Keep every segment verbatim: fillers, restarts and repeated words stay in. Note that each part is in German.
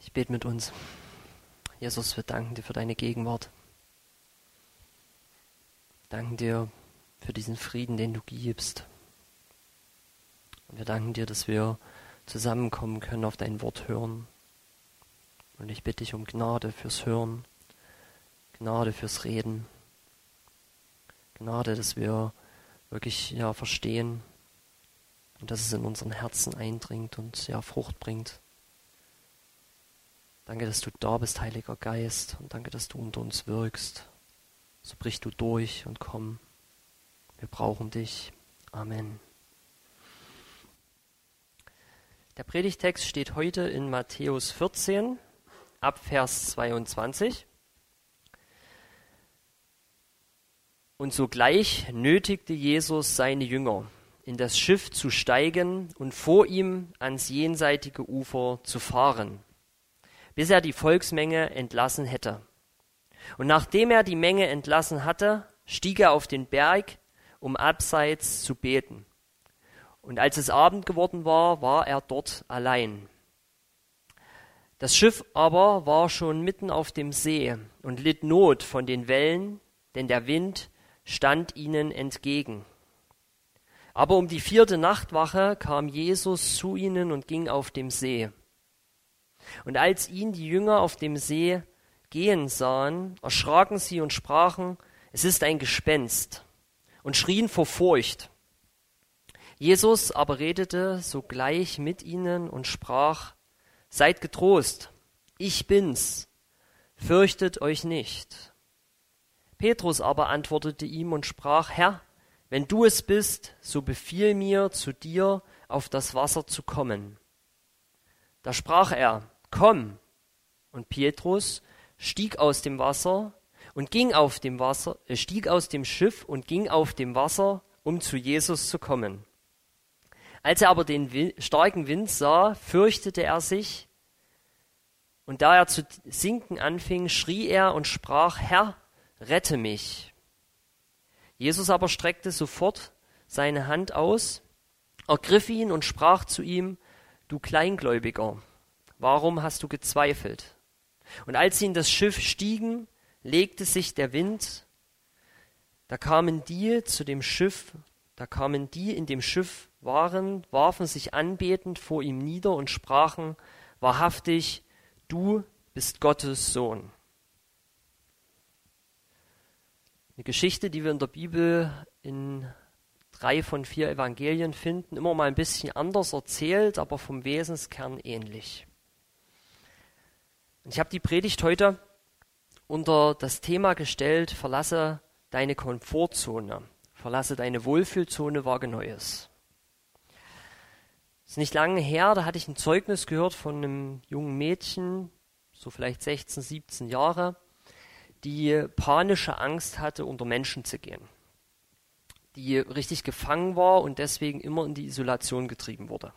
Ich bete mit uns. Jesus, wir danken dir für deine Gegenwart. Danken dir für diesen Frieden, den du gibst. Und wir danken dir, dass wir zusammenkommen können, auf dein Wort hören. Und ich bitte dich um Gnade fürs Hören, Gnade fürs Reden, Gnade, dass wir wirklich ja verstehen und dass es in unseren Herzen eindringt und ja Frucht bringt. Danke, dass du da bist, Heiliger Geist, und danke, dass du unter uns wirkst. So brich du durch und komm. Wir brauchen dich. Amen. Der Predigtext steht heute in Matthäus vierzehn, ab Vers zweiundzwanzig. Und sogleich nötigte Jesus seine Jünger, in das Schiff zu steigen und vor ihm ans jenseitige Ufer zu fahren, bis er die Volksmenge entlassen hätte. Und nachdem er die Menge entlassen hatte, stieg er auf den Berg, um abseits zu beten. Und als es Abend geworden war, war er dort allein. Das Schiff aber war schon mitten auf dem See und litt Not von den Wellen, denn der Wind stand ihnen entgegen. Aber um die vierte Nachtwache kam Jesus zu ihnen und ging auf dem See. Und als ihn die Jünger auf dem See gehen sahen, erschraken sie und sprachen, es ist ein Gespenst, und schrien vor Furcht. Jesus aber redete sogleich mit ihnen und sprach, seid getrost, ich bin's, fürchtet euch nicht. Petrus aber antwortete ihm und sprach, Herr, wenn du es bist, so befiehl mir, zu dir auf das Wasser zu kommen. Da sprach er, komm. Und Petrus stieg aus dem Wasser und ging auf dem Wasser, äh, stieg aus dem Schiff und ging auf dem Wasser, um zu Jesus zu kommen. Als er aber den Wind, starken Wind sah, fürchtete er sich, und da er zu sinken anfing, schrie er und sprach, Herr, rette mich. Jesus aber streckte sofort seine Hand aus, ergriff ihn und sprach zu ihm, du Kleingläubiger, warum hast du gezweifelt? Und als sie in das Schiff stiegen, legte sich der Wind, da kamen die zu dem Schiff, da kamen die in dem Schiff waren, warfen sich anbetend vor ihm nieder und sprachen, wahrhaftig, du bist Gottes Sohn. Eine Geschichte, die wir in der Bibel in drei von vier Evangelien finden, immer mal ein bisschen anders erzählt, aber vom Wesenskern ähnlich. Und ich habe die Predigt heute unter das Thema gestellt, verlasse deine Komfortzone, verlasse deine Wohlfühlzone, wage Neues. Es ist nicht lange her, da hatte ich ein Zeugnis gehört von einem jungen Mädchen, so vielleicht sechzehn, siebzehn Jahre, die panische Angst hatte, unter Menschen zu gehen, die richtig gefangen war und deswegen immer in die Isolation getrieben wurde.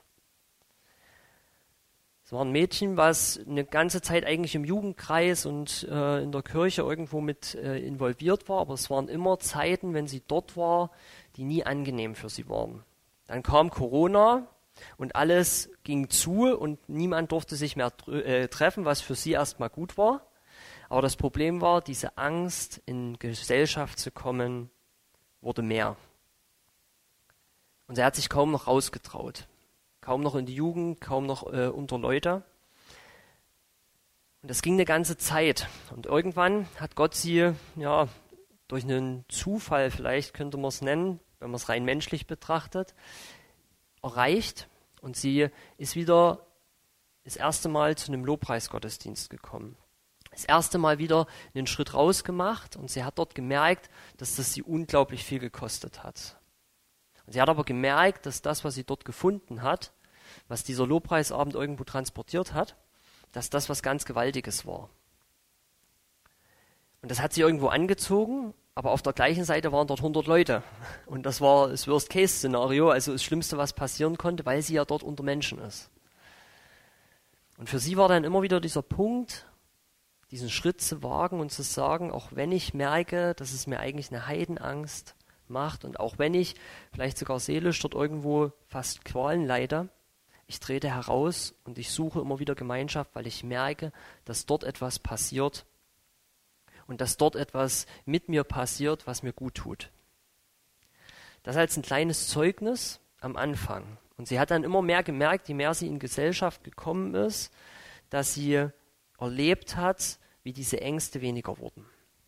Es war ein Mädchen, was eine ganze Zeit eigentlich im Jugendkreis und äh, in der Kirche irgendwo mit äh, involviert war, aber es waren immer Zeiten, wenn sie dort war, die nie angenehm für sie waren. Dann kam Corona und alles ging zu und niemand durfte sich mehr äh, treffen, was für sie erstmal gut war. Aber das Problem war, diese Angst, in Gesellschaft zu kommen, wurde mehr. Und er hat sich kaum noch rausgetraut. Kaum noch in die Jugend, kaum noch äh, unter Leute. Und das ging eine ganze Zeit. Und irgendwann hat Gott sie, ja, durch einen Zufall vielleicht könnte man es nennen, wenn man es rein menschlich betrachtet, erreicht. Und sie ist wieder das erste Mal zu einem Lobpreisgottesdienst gekommen. Das erste Mal wieder einen Schritt rausgemacht und sie hat dort gemerkt, dass das sie unglaublich viel gekostet hat. Und sie hat aber gemerkt, dass das, was sie dort gefunden hat, was dieser Lobpreisabend irgendwo transportiert hat, dass das was ganz Gewaltiges war. Und das hat sie irgendwo angezogen, aber auf der gleichen Seite waren dort hundert Leute. Und das war das Worst-Case-Szenario, also das Schlimmste, was passieren konnte, weil sie ja dort unter Menschen ist. Und für sie war dann immer wieder dieser Punkt, diesen Schritt zu wagen und zu sagen, auch wenn ich merke, dass es mir eigentlich eine Heidenangst macht und auch wenn ich vielleicht sogar seelisch dort irgendwo fast Qualen leide, ich trete heraus und ich suche immer wieder Gemeinschaft, weil ich merke, dass dort etwas passiert und dass dort etwas mit mir passiert, was mir gut tut. Das als ein kleines Zeugnis am Anfang. Und sie hat dann immer mehr gemerkt, je mehr sie in Gesellschaft gekommen ist, dass sie erlebt hat, wie diese Ängste weniger wurden.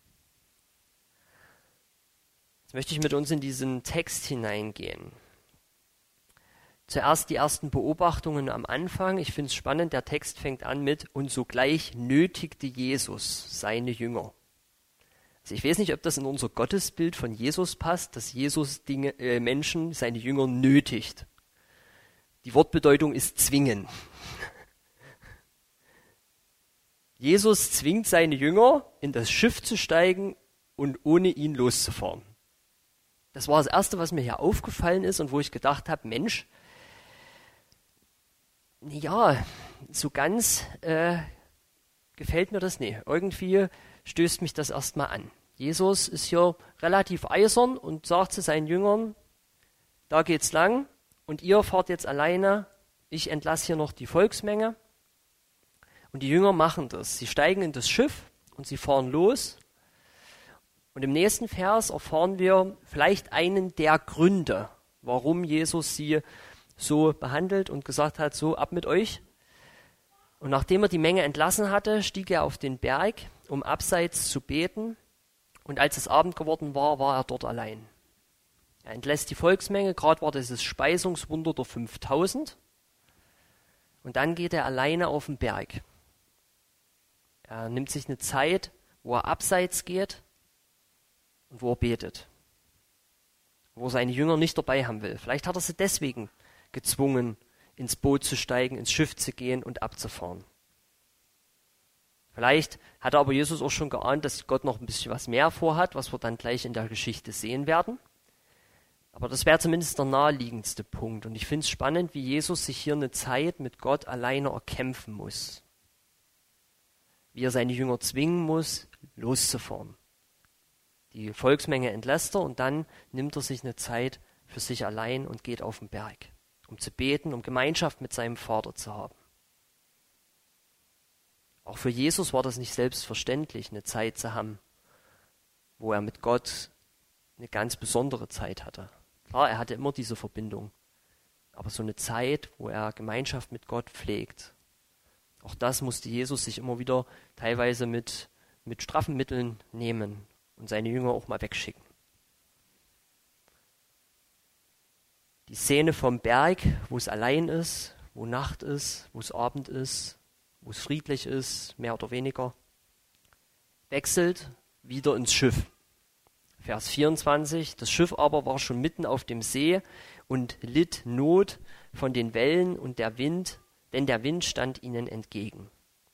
Jetzt möchte ich mit uns in diesen Text hineingehen. Zuerst die ersten Beobachtungen am Anfang. Ich finde es spannend, der Text fängt an mit: Und sogleich nötigte Jesus seine Jünger. Also ich weiß nicht, ob das in unser Gottesbild von Jesus passt, dass Jesus Dinge, äh, Menschen, seine Jünger nötigt. Die Wortbedeutung ist zwingen. Jesus zwingt seine Jünger, in das Schiff zu steigen und ohne ihn loszufahren. Das war das Erste, was mir hier aufgefallen ist und wo ich gedacht habe, Mensch, ja, so ganz äh, gefällt mir das nicht. Irgendwie stößt mich das erstmal an. Jesus ist hier relativ eisern und sagt zu seinen Jüngern, da geht's lang und ihr fahrt jetzt alleine, ich entlasse hier noch die Volksmenge. Und die Jünger machen das. Sie steigen in das Schiff und sie fahren los. Und im nächsten Vers erfahren wir vielleicht einen der Gründe, warum Jesus sie so behandelt und gesagt hat, so ab mit euch. Und nachdem er die Menge entlassen hatte, stieg er auf den Berg, um abseits zu beten. Und als es Abend geworden war, war er dort allein. Er entlässt die Volksmenge, gerade war dieses Speisungswunder der fünftausend. Und dann geht er alleine auf den Berg. Er nimmt sich eine Zeit, wo er abseits geht und wo er betet. Wo er seine Jünger nicht dabei haben will. Vielleicht hat er sie deswegen gezwungen, ins Boot zu steigen, ins Schiff zu gehen und abzufahren. Vielleicht hat aber Jesus auch schon geahnt, dass Gott noch ein bisschen was mehr vorhat, was wir dann gleich in der Geschichte sehen werden. Aber das wäre zumindest der naheliegendste Punkt. Und ich finde es spannend, wie Jesus sich hier eine Zeit mit Gott alleine erkämpfen muss. Wie er seine Jünger zwingen muss, loszufahren. Die Volksmenge entlässt er und dann nimmt er sich eine Zeit für sich allein und geht auf den Berg, um zu beten, um Gemeinschaft mit seinem Vater zu haben. Auch für Jesus war das nicht selbstverständlich, eine Zeit zu haben, wo er mit Gott eine ganz besondere Zeit hatte. Klar, er hatte immer diese Verbindung, aber so eine Zeit, wo er Gemeinschaft mit Gott pflegt, auch das musste Jesus sich immer wieder teilweise mit, mit straffen Mitteln nehmen und seine Jünger auch mal wegschicken. Die Szene vom Berg, wo es allein ist, wo Nacht ist, wo es Abend ist, wo es friedlich ist, mehr oder weniger, wechselt wieder ins Schiff. Vers vierundzwanzig, das Schiff aber war schon mitten auf dem See und litt Not von den Wellen und der Wind, denn der Wind stand ihnen entgegen.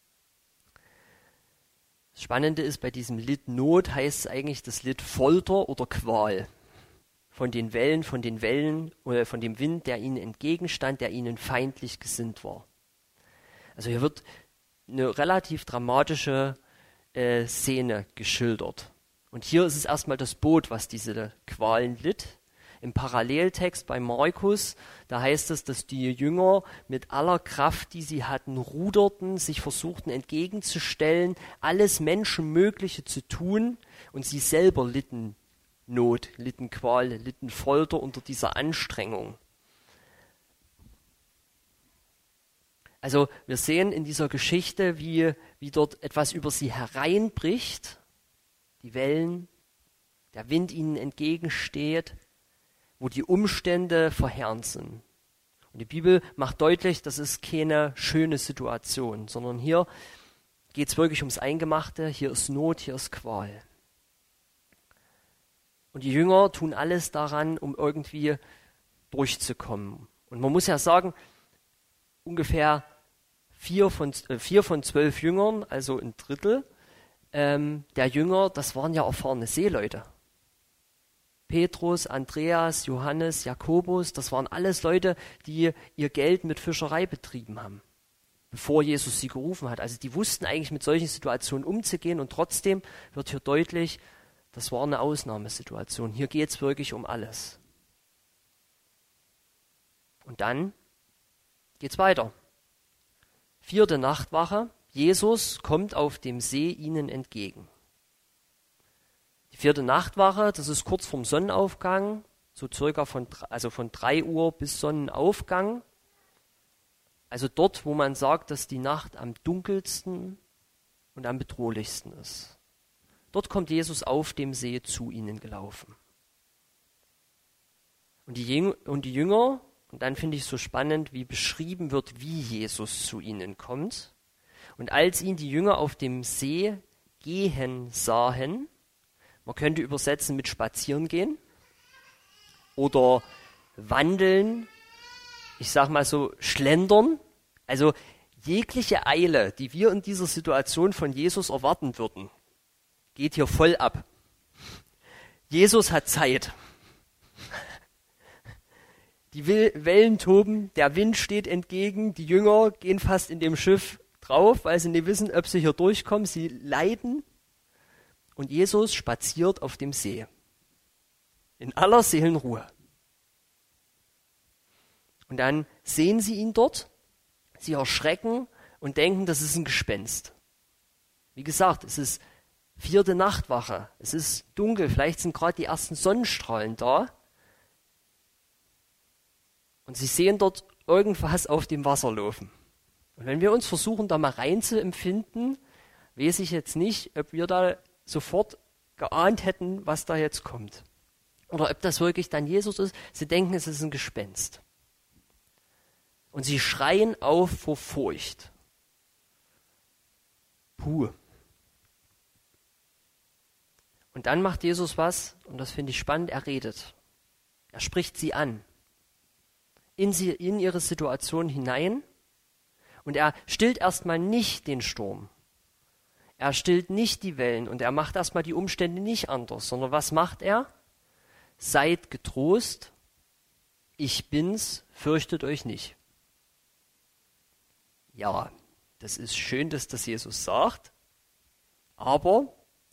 Das Spannende ist, bei diesem litt Not heißt es eigentlich, das litt Folter oder Qual. Von den Wellen, von den Wellen oder von dem Wind, der ihnen entgegenstand, der ihnen feindlich gesinnt war. Also hier wird eine relativ dramatische äh, Szene geschildert. Und hier ist es erstmal das Boot, was diese Qualen litt. Im Paralleltext bei Markus, da heißt es, dass die Jünger mit aller Kraft, die sie hatten, ruderten, sich versuchten entgegenzustellen, alles Menschenmögliche zu tun und sie selber litten Not, litten Qual, litten Folter unter dieser Anstrengung. Also wir sehen in dieser Geschichte, wie, wie dort etwas über sie hereinbricht, die Wellen, der Wind ihnen entgegensteht, wo die Umstände verheerend sind. Und die Bibel macht deutlich, das ist keine schöne Situation, sondern hier geht es wirklich ums Eingemachte, hier ist Not, hier ist Qual. Und die Jünger tun alles daran, um irgendwie durchzukommen. Und man muss ja sagen, ungefähr vier von, äh, vier von zwölf Jüngern, also ein Drittel ähm, der Jünger, das waren ja erfahrene Seeleute. Petrus, Andreas, Johannes, Jakobus, das waren alles Leute, die ihr Geld mit Fischerei betrieben haben, bevor Jesus sie gerufen hat. Also die wussten eigentlich mit solchen Situationen umzugehen und trotzdem wird hier deutlich, das war eine Ausnahmesituation. Hier geht es wirklich um alles. Und dann geht's weiter. Vierte Nachtwache. Jesus kommt auf dem See ihnen entgegen. Die vierte Nachtwache, das ist kurz vorm Sonnenaufgang, so circa von, also von drei Uhr bis Sonnenaufgang. Also dort, wo man sagt, dass die Nacht am dunkelsten und am bedrohlichsten ist. Dort kommt Jesus auf dem See zu ihnen gelaufen. Und die, Jüng- und die Jünger, und dann finde ich es so spannend, wie beschrieben wird, wie Jesus zu ihnen kommt. Und als ihn die Jünger auf dem See gehen sahen, man könnte übersetzen mit spazieren gehen oder wandeln, ich sag mal so schlendern, also jegliche Eile, die wir in dieser Situation von Jesus erwarten würden, geht hier voll ab. Jesus hat Zeit. Die Wellen toben, der Wind steht entgegen, die Jünger gehen fast in dem Schiff drauf, weil sie nicht wissen, ob sie hier durchkommen. Sie leiden und Jesus spaziert auf dem See. In aller Seelenruhe. Und dann sehen sie ihn dort, sie erschrecken und denken, das ist ein Gespenst. Wie gesagt, es ist vierte Nachtwache, es ist dunkel, vielleicht sind gerade die ersten Sonnenstrahlen da. Und sie sehen dort irgendwas auf dem Wasser laufen. Und wenn wir uns versuchen, da mal rein zu empfinden, weiß ich jetzt nicht, ob wir da sofort geahnt hätten, was da jetzt kommt. Oder ob das wirklich dann Jesus ist. Sie denken, es ist ein Gespenst. Und sie schreien auf vor Furcht. Puh. Und dann macht Jesus was, und das finde ich spannend, er redet. Er spricht sie an. In, sie, in ihre Situation hinein. Und er stillt erstmal nicht den Sturm. Er stillt nicht die Wellen und er macht erstmal die Umstände nicht anders, sondern was macht er? Seid getrost, ich bin's, fürchtet euch nicht. Ja, das ist schön, dass das Jesus sagt, aber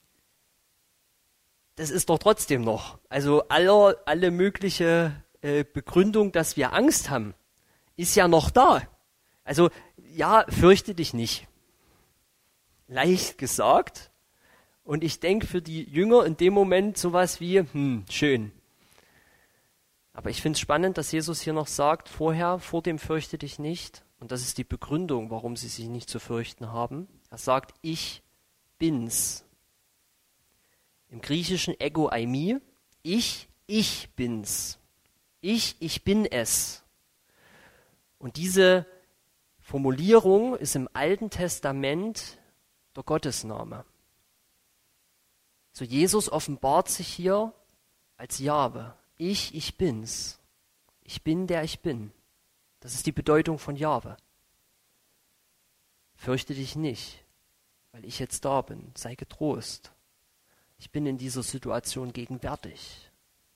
das ist doch trotzdem noch, also alle, alle mögliche äh, Begründung, dass wir Angst haben, ist ja noch da. Also ja, fürchte dich nicht. Leicht gesagt. Und ich denke für die Jünger in dem Moment sowas wie, hm, schön. Aber ich finde es spannend, dass Jesus hier noch sagt, vorher, vor dem fürchte dich nicht. Und das ist die Begründung, warum sie sich nicht zu fürchten haben. Er sagt, ich bin's. Im Griechischen ego eimi, ich, ich bin's. Ich, ich bin es. Und diese Formulierung ist im Alten Testament der Gottesname. So Jesus offenbart sich hier als Jahwe. Ich, ich bin's. Ich bin, der ich bin. Das ist die Bedeutung von Jahwe. Fürchte dich nicht, weil ich jetzt da bin. Sei getrost. Ich bin in dieser Situation gegenwärtig.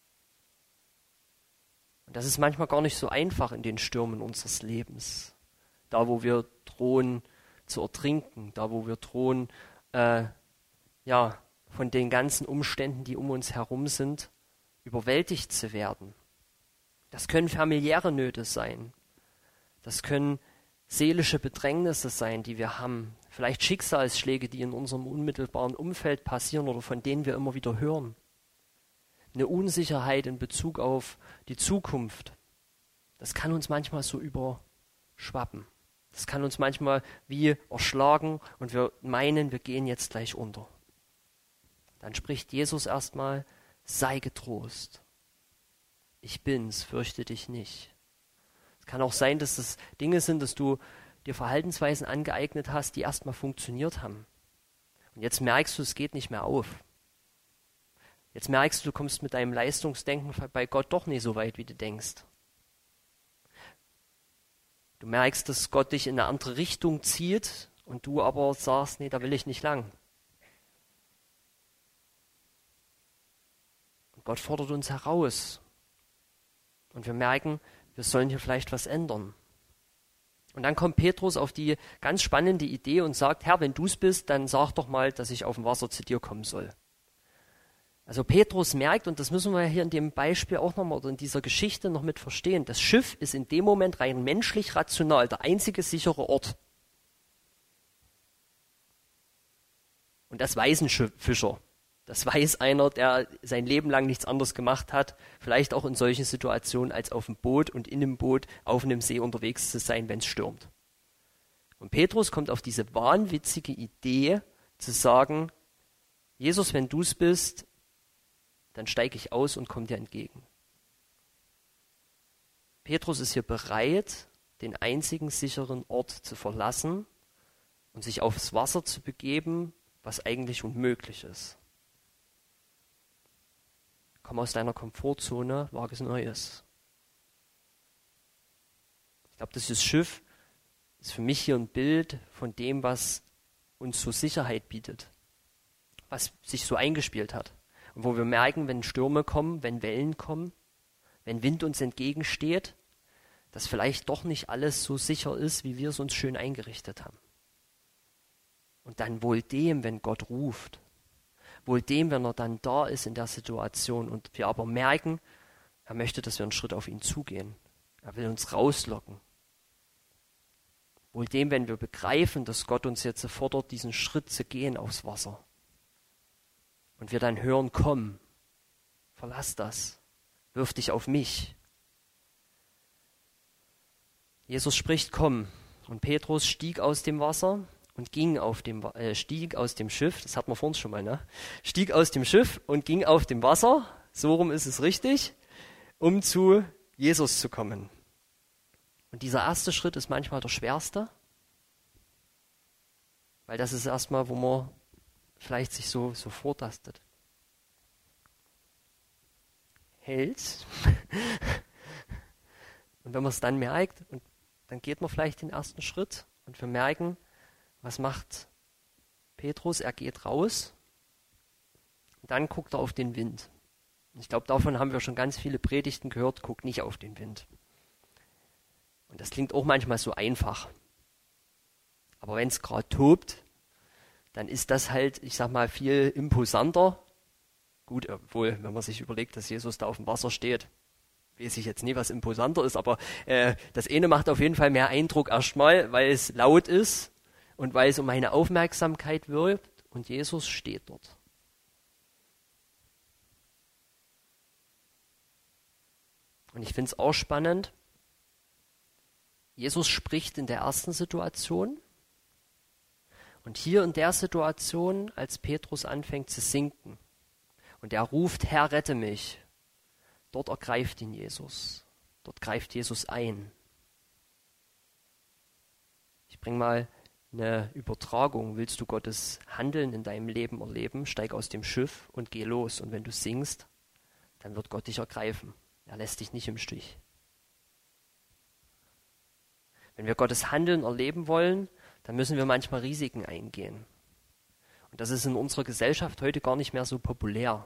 Und das ist manchmal gar nicht so einfach in den Stürmen unseres Lebens. Da, wo wir drohen zu ertrinken, da, wo wir drohen, äh, ja, von den ganzen Umständen, die um uns herum sind, überwältigt zu werden. Das können familiäre Nöte sein. Das können seelische Bedrängnisse sein, die wir haben. Vielleicht Schicksalsschläge, die in unserem unmittelbaren Umfeld passieren oder von denen wir immer wieder hören. Eine Unsicherheit in Bezug auf die Zukunft. Das kann uns manchmal so überschwappen. Das kann uns manchmal wie erschlagen und wir meinen, wir gehen jetzt gleich unter. Dann spricht Jesus erstmal, sei getrost. Ich bin's, fürchte dich nicht. Es kann auch sein, dass das Dinge sind, dass du dir Verhaltensweisen angeeignet hast, die erstmal funktioniert haben. Und jetzt merkst du, es geht nicht mehr auf. Jetzt merkst du, du kommst mit deinem Leistungsdenken bei Gott doch nicht so weit, wie du denkst. Du merkst, dass Gott dich in eine andere Richtung zieht und du aber sagst, nee, da will ich nicht lang. Und Gott fordert uns heraus. Und wir merken, wir sollen hier vielleicht was ändern. Und dann kommt Petrus auf die ganz spannende Idee und sagt, Herr, wenn du es bist, dann sag doch mal, dass ich auf dem Wasser zu dir kommen soll. Also Petrus merkt, und das müssen wir hier in dem Beispiel auch nochmal oder in dieser Geschichte noch mit verstehen, das Schiff ist in dem Moment rein menschlich rational der einzige sichere Ort. Und das weiß ein Fischer. Das weiß einer, der sein Leben lang nichts anderes gemacht hat, vielleicht auch in solchen Situationen, als auf dem Boot und in dem Boot auf einem See unterwegs zu sein, wenn es stürmt. Und Petrus kommt auf diese wahnwitzige Idee zu sagen, Jesus, wenn du es bist, dann steige ich aus und komme dir entgegen. Petrus ist hier bereit, den einzigen sicheren Ort zu verlassen und sich aufs Wasser zu begeben, was eigentlich unmöglich ist. Komm aus deiner Komfortzone, wage es Neues. Ich glaube, das Schiff ist für mich hier ein Bild von dem, was uns so Sicherheit bietet, was sich so eingespielt hat. Und wo wir merken, wenn Stürme kommen, wenn Wellen kommen, wenn Wind uns entgegensteht, dass vielleicht doch nicht alles so sicher ist, wie wir es uns schön eingerichtet haben. Und dann wohl dem, wenn Gott ruft, wohl dem, wenn er dann da ist in der Situation und wir aber merken, er möchte, dass wir einen Schritt auf ihn zugehen. Er will uns rauslocken. Wohl dem, wenn wir begreifen, dass Gott uns jetzt fordert, diesen Schritt zu gehen aufs Wasser. Und wir dann hören, komm, verlass das, wirf dich auf mich. Jesus spricht, komm. Und Petrus stieg aus dem Wasser und ging auf dem, äh, stieg aus dem Schiff, das hatten wir vorhin schon mal, ne? Stieg aus dem Schiff und ging auf dem Wasser, so rum ist es richtig, um zu Jesus zu kommen. Und dieser erste Schritt ist manchmal der schwerste, weil das ist erstmal, wo man vielleicht sich so, so vortastet. Hält. Und wenn man es dann merkt, und dann geht man vielleicht den ersten Schritt und wir merken, was macht Petrus? Er geht raus und dann guckt er auf den Wind. Ich glaube, davon haben wir schon ganz viele Predigten gehört, guck nicht auf den Wind. Und das klingt auch manchmal so einfach. Aber wenn es gerade tobt, dann ist das halt, ich sag mal, viel imposanter. Gut, obwohl, wenn man sich überlegt, dass Jesus da auf dem Wasser steht, weiß ich jetzt nie, was imposanter ist, aber äh, das eine macht auf jeden Fall mehr Eindruck erstmal, weil es laut ist und weil es um meine Aufmerksamkeit wirbt und Jesus steht dort. Und ich finde es auch spannend, Jesus spricht in der ersten Situation und hier in der Situation, als Petrus anfängt zu sinken und er ruft, Herr, rette mich, dort ergreift ihn Jesus, dort greift Jesus ein. Ich bringe mal eine Übertragung, willst du Gottes Handeln in deinem Leben erleben, steig aus dem Schiff und geh los und wenn du singst, dann wird Gott dich ergreifen, er lässt dich nicht im Stich. Wenn wir Gottes Handeln erleben wollen, dann müssen wir manchmal Risiken eingehen. Und das ist in unserer Gesellschaft heute gar nicht mehr so populär.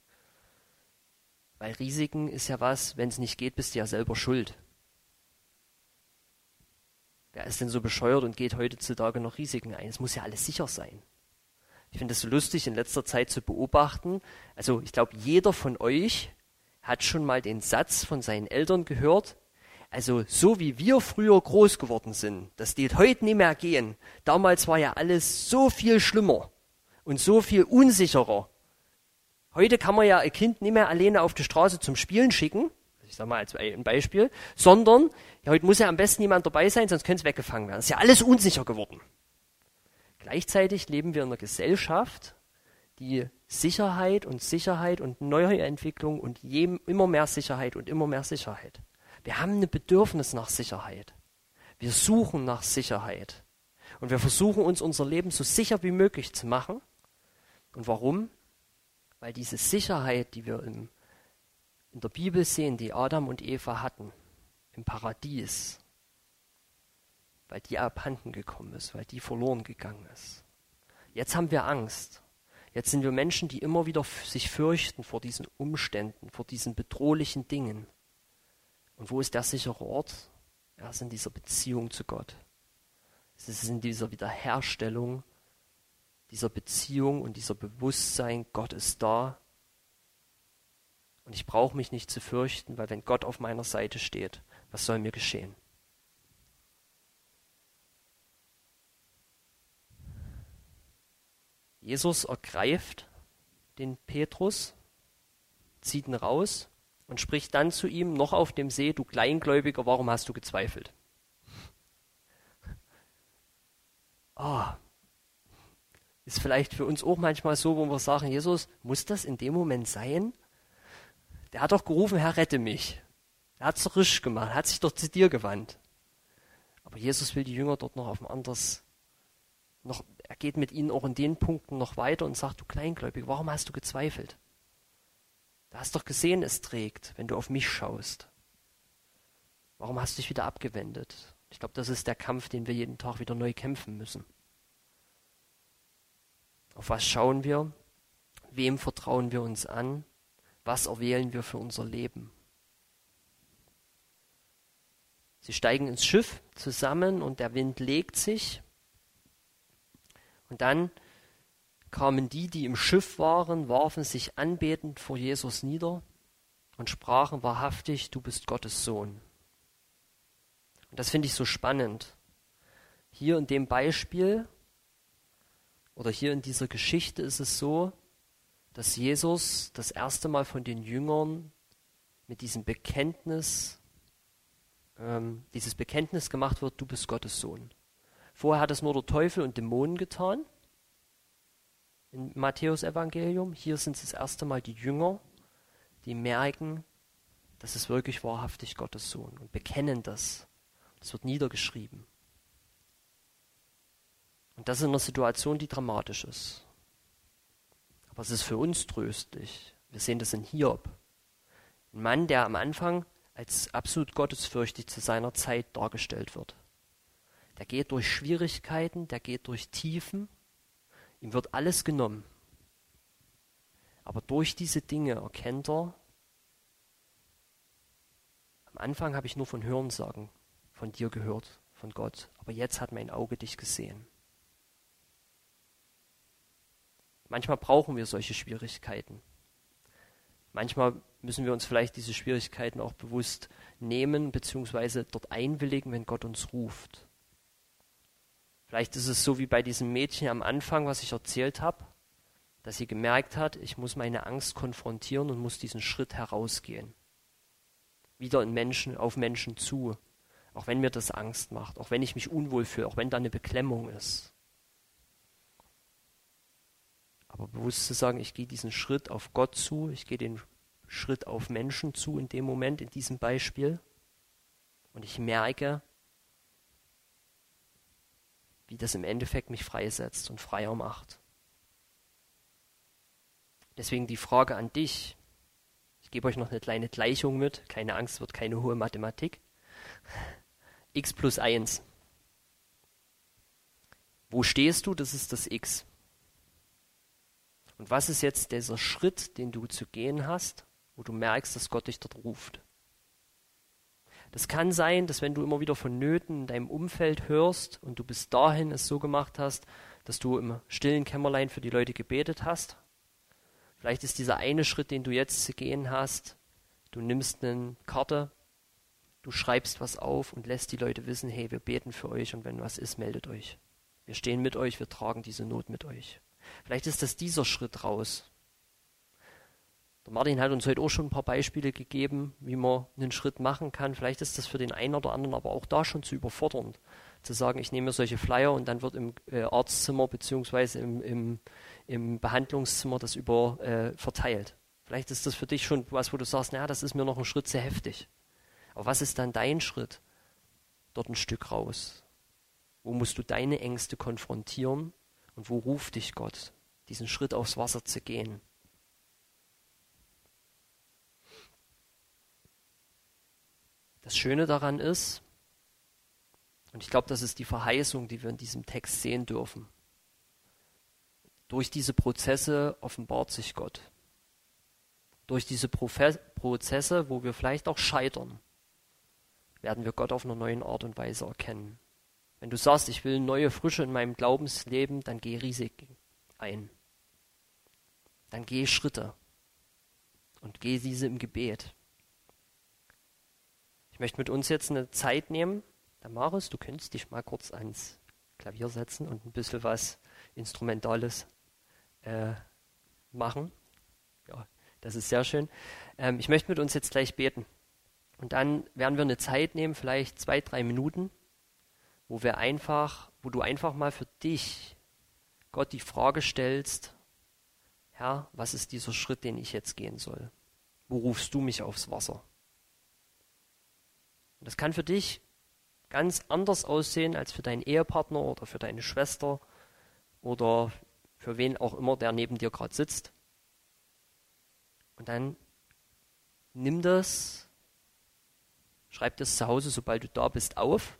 Weil Risiken ist ja was, wenn es nicht geht, bist du ja selber schuld. Wer ist denn so bescheuert und geht heutzutage noch Risiken ein? Es muss ja alles sicher sein. Ich finde es so lustig, in letzter Zeit zu beobachten. Also ich glaube, jeder von euch hat schon mal den Satz von seinen Eltern gehört, also so wie wir früher groß geworden sind, das geht heute nicht mehr gehen. Damals war ja alles so viel schlimmer und so viel unsicherer. Heute kann man ja ein Kind nicht mehr alleine auf die Straße zum Spielen schicken, ich sage mal als ein Beispiel, sondern ja, heute muss ja am besten jemand dabei sein, sonst könnte es weggefangen werden. Das ist ja alles unsicher geworden. Gleichzeitig leben wir in einer Gesellschaft, die Sicherheit und Sicherheit und Neuentwicklung und je, immer mehr Sicherheit und immer mehr Sicherheit. Wir haben ein Bedürfnis nach Sicherheit. Wir suchen nach Sicherheit. Und wir versuchen uns unser Leben so sicher wie möglich zu machen. Und warum? Weil diese Sicherheit, die wir im, in der Bibel sehen, die Adam und Eva hatten, im Paradies, weil die abhanden gekommen ist, weil die verloren gegangen ist. Jetzt haben wir Angst. Jetzt sind wir Menschen, die immer wieder f- sich fürchten vor diesen Umständen, vor diesen bedrohlichen Dingen. Und wo ist der sichere Ort? Er ist in dieser Beziehung zu Gott. Es ist in dieser Wiederherstellung dieser Beziehung und dieser Bewusstsein, Gott ist da Und ich brauche mich nicht zu fürchten, weil wenn Gott auf meiner Seite steht, was soll mir geschehen? Jesus ergreift den Petrus, zieht ihn raus und spricht dann zu ihm, noch auf dem See: Du Kleingläubiger, warum hast du gezweifelt? Oh, ist vielleicht für uns auch manchmal so, wo wir sagen: Jesus, muss das in dem Moment sein? Der hat doch gerufen: Herr, rette mich. Er hat es doch richtig gemacht, hat sich doch zu dir gewandt. Aber Jesus will die Jünger dort noch auf ein anderes, noch, er geht mit ihnen auch in den Punkten noch weiter und sagt: Du Kleingläubig, warum hast du gezweifelt? Du hast doch gesehen, es trägt, wenn du auf mich schaust. Warum hast du dich wieder abgewendet? Ich glaube, das ist der Kampf, den wir jeden Tag wieder neu kämpfen müssen. Auf was schauen wir? Wem vertrauen wir uns an? Was erwählen wir für unser Leben? Sie steigen ins Schiff zusammen und der Wind legt sich. Und dann kamen die, die im Schiff waren, warfen sich anbetend vor Jesus nieder und sprachen: Wahrhaftig, du bist Gottes Sohn. Und das finde ich so spannend. Hier in dem Beispiel oder hier in dieser Geschichte ist es so, dass Jesus das erste Mal von den Jüngern mit diesem Bekenntnis, ähm, dieses Bekenntnis gemacht wird: Du bist Gottes Sohn. Vorher hat es nur der Teufel und Dämonen getan, im Matthäus-Evangelium. Hier sind es das erste Mal die Jünger, die merken, das ist wirklich wahrhaftig Gottes Sohn und bekennen das. Das wird niedergeschrieben. Und das ist in einer Situation, die dramatisch ist. Aber es ist für uns tröstlich. Wir sehen das in Hiob. Ein Mann, der am Anfang als absolut gottesfürchtig zu seiner Zeit dargestellt wird. Der geht durch Schwierigkeiten, der geht durch Tiefen. Ihm wird alles genommen. Aber durch diese Dinge erkennt er: Am Anfang habe ich nur von Hörensagen von dir gehört, von Gott. Aber jetzt hat mein Auge dich gesehen. Manchmal brauchen wir solche Schwierigkeiten. Manchmal müssen wir uns vielleicht diese Schwierigkeiten auch bewusst nehmen, beziehungsweise dort einwilligen, wenn Gott uns ruft. Vielleicht ist es so wie bei diesem Mädchen am Anfang, was ich erzählt habe, dass sie gemerkt hat, ich muss meine Angst konfrontieren und muss diesen Schritt herausgehen. Wieder in Menschen, auf Menschen zu, auch wenn mir das Angst macht, auch wenn ich mich unwohl fühle, auch wenn da eine Beklemmung ist. Aber bewusst zu sagen, ich gehe diesen Schritt auf Gott zu, ich gehe den Schritt auf Menschen zu in dem Moment, in diesem Beispiel, und ich merke, wie das im Endeffekt mich freisetzt und freier macht. Deswegen die Frage an dich. Ich gebe euch noch eine kleine Gleichung mit. Keine Angst, wird keine hohe Mathematik. X plus eins. Wo stehst du? Das ist das X. Und was ist jetzt dieser Schritt, den du zu gehen hast, wo du merkst, dass Gott dich dort ruft? Das kann sein, dass wenn du immer wieder von Nöten in deinem Umfeld hörst und du bis dahin es so gemacht hast, dass du im stillen Kämmerlein für die Leute gebetet hast. Vielleicht ist dieser eine Schritt, den du jetzt zu gehen hast, du nimmst eine Karte, du schreibst was auf und lässt die Leute wissen: Hey, wir beten für euch und wenn was ist, meldet euch. Wir stehen mit euch, wir tragen diese Not mit euch. Vielleicht ist das dieser Schritt raus. Der Martin hat uns heute auch schon ein paar Beispiele gegeben, wie man einen Schritt machen kann. Vielleicht ist das für den einen oder anderen aber auch da schon zu überfordernd, zu sagen, ich nehme solche Flyer und dann wird im äh, Arztzimmer beziehungsweise im, im, im Behandlungszimmer das über äh, verteilt. Vielleicht ist das für dich schon was, wo du sagst, naja, das ist mir noch ein Schritt sehr heftig. Aber was ist dann dein Schritt? Dort ein Stück raus. Wo musst du deine Ängste konfrontieren und wo ruft dich Gott, diesen Schritt aufs Wasser zu gehen? Das Schöne daran ist, und ich glaube, das ist die Verheißung, die wir in diesem Text sehen dürfen. Durch diese Prozesse offenbart sich Gott. Durch diese Profe- Prozesse, wo wir vielleicht auch scheitern, werden wir Gott auf einer neuen Art und Weise erkennen. Wenn du sagst, ich will neue Frische in meinem Glaubensleben, dann geh Risiken ein. Dann geh Schritte. und geh diese im Gebet. Ich möchte mit uns jetzt eine Zeit nehmen. Damaris, du könntest dich mal kurz ans Klavier setzen und ein bisschen was Instrumentales äh, machen. Ja, das ist sehr schön. Ähm, ich möchte mit uns jetzt gleich beten. Und dann werden wir eine Zeit nehmen, vielleicht zwei, drei Minuten, wo wir einfach, wo du einfach mal für dich Gott die Frage stellst, Herr, was ist dieser Schritt, den ich jetzt gehen soll? Wo rufst du mich aufs Wasser? Und das kann für dich ganz anders aussehen als für deinen Ehepartner oder für deine Schwester oder für wen auch immer, der neben dir gerade sitzt. Und dann nimm das, schreib das zu Hause, sobald du da bist, auf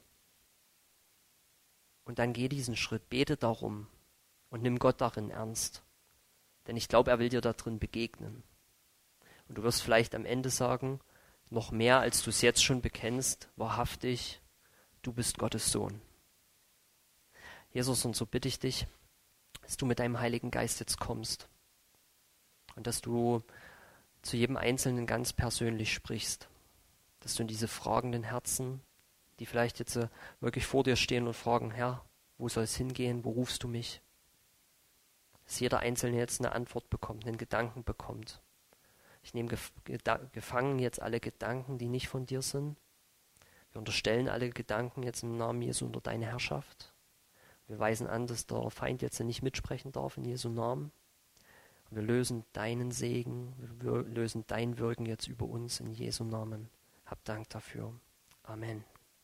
und dann geh diesen Schritt, bete darum und nimm Gott darin ernst. Denn ich glaube, er will dir da drin begegnen. Und du wirst vielleicht am Ende sagen, noch mehr, als du es jetzt schon bekennst, wahrhaftig, du bist Gottes Sohn. Jesus, und so bitte ich dich, dass du mit deinem Heiligen Geist jetzt kommst und dass du zu jedem Einzelnen ganz persönlich sprichst, dass du in diese fragenden Herzen, die vielleicht jetzt äh, wirklich vor dir stehen und fragen, Herr, wo soll es hingehen, wo rufst du mich? Dass jeder Einzelne jetzt eine Antwort bekommt, einen Gedanken bekommt. Ich nehme gef gefangen jetzt alle Gedanken, die nicht von dir sind. Wir unterstellen alle Gedanken jetzt im Namen Jesu unter deine Herrschaft. Wir weisen an, dass der Feind jetzt nicht mitsprechen darf in Jesu Namen. Wir lösen deinen Segen, wir lösen dein Wirken jetzt über uns in Jesu Namen. Hab Dank dafür. Amen.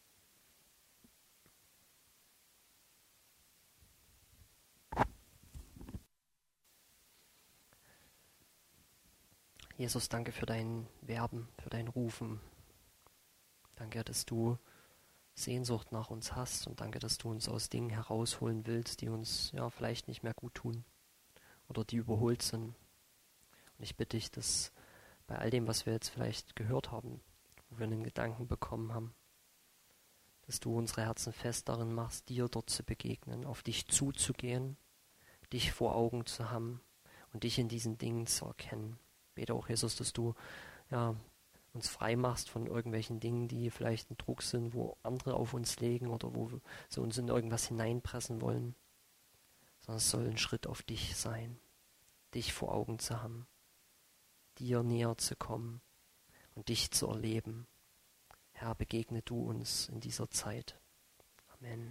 Jesus, danke für dein Werben, für dein Rufen. Danke, dass du Sehnsucht nach uns hast und danke, dass du uns aus Dingen herausholen willst, die uns ja vielleicht nicht mehr gut tun oder die überholt sind. Und ich bitte dich, dass bei all dem, was wir jetzt vielleicht gehört haben, wo wir einen Gedanken bekommen haben, dass du unsere Herzen fest darin machst, dir dort zu begegnen, auf dich zuzugehen, dich vor Augen zu haben und dich in diesen Dingen zu erkennen. Ich bete auch, Jesus, dass du ja, uns frei machst von irgendwelchen Dingen, die vielleicht ein Druck sind, wo andere auf uns legen oder wo sie uns in irgendwas hineinpressen wollen. Sondern es soll ein Schritt auf dich sein, dich vor Augen zu haben, dir näher zu kommen und dich zu erleben. Herr, begegne du uns in dieser Zeit. Amen.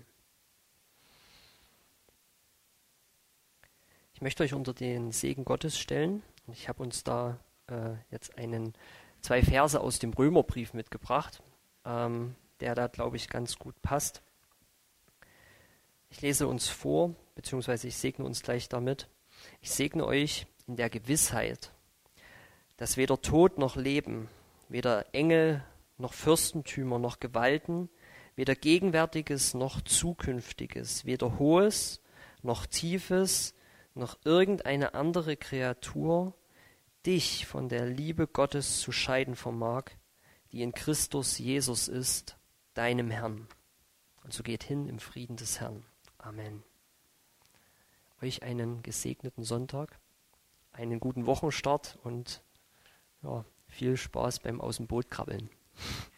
Ich möchte euch unter den Segen Gottes stellen. Ich habe uns da äh, jetzt einen, zwei Verse aus dem Römerbrief mitgebracht, ähm, der da, glaube ich, ganz gut passt. Ich lese uns vor, beziehungsweise ich segne uns gleich damit. Ich segne euch in der Gewissheit, dass weder Tod noch Leben, weder Engel noch Fürstentümer noch Gewalten, weder Gegenwärtiges noch Zukünftiges, weder Hohes noch Tiefes, noch irgendeine andere Kreatur dich von der Liebe Gottes zu scheiden vermag, die in Christus Jesus ist, deinem Herrn. Und so geht hin im Frieden des Herrn. Amen. Euch einen gesegneten Sonntag, einen guten Wochenstart und ja, viel Spaß beim Aus dem Boot krabbeln.